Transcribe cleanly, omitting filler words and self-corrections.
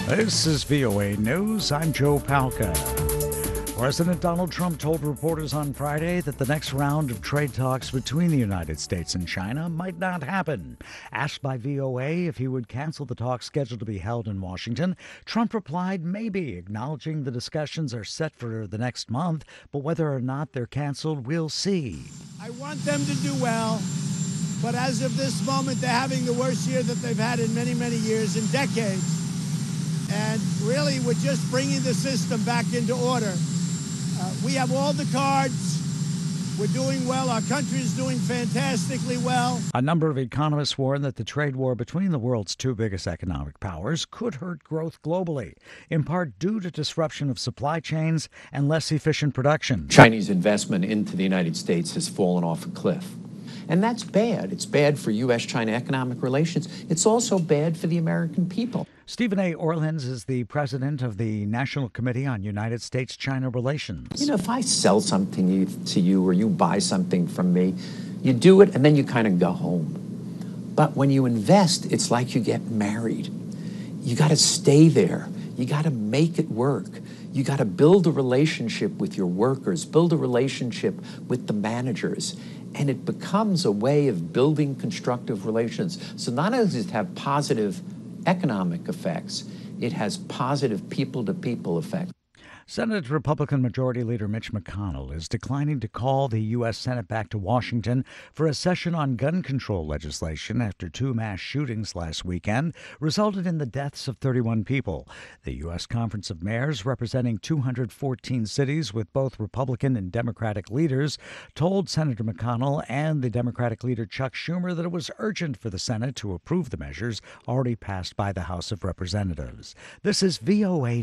This is VOA News. I'm Joe Palca. President Donald Trump told reporters on Friday that the next round of trade talks between the United States and China might not happen. Asked by VOA if he would cancel the talks scheduled to be held in Washington, Trump replied maybe, acknowledging the discussions are set for the next month, but whether or not they're canceled, we'll see. I want them to do well, but as of this moment, they're having the worst year that they've had in many, many years, in decades. And really, we're just bringing the system back into order. We have all the cards. We're doing well. Our country is doing fantastically well. A number of economists warn that the trade war between the world's two biggest economic powers could hurt growth globally, in part due to disruption of supply chains and less efficient production. Chinese investment into the United States has fallen off a cliff. And that's bad. It's bad for U.S.-China economic relations. It's also bad for the American people. Stephen A. Orlins is the president of the National Committee on United States-China Relations. You know, if I sell something to you or you buy something from me, you do it and then you kind of go home. But when you invest, it's like you get married. You got to stay there. You got to make it work. You got to build a relationship with your workers, build a relationship with the managers. And it becomes a way of building constructive relations. So not only does it have positive economic effects, it has positive people-to-people effects. Senate Republican Majority Leader Mitch McConnell is declining to call the U.S. Senate back to Washington for a session on gun control legislation after two mass shootings last weekend resulted in the deaths of 31 people. The U.S. Conference of Mayors, representing 214 cities with both Republican and Democratic leaders, told Senator McConnell and the Democratic leader Chuck Schumer that it was urgent for the Senate to approve the measures already passed by the House of Representatives. This is VOA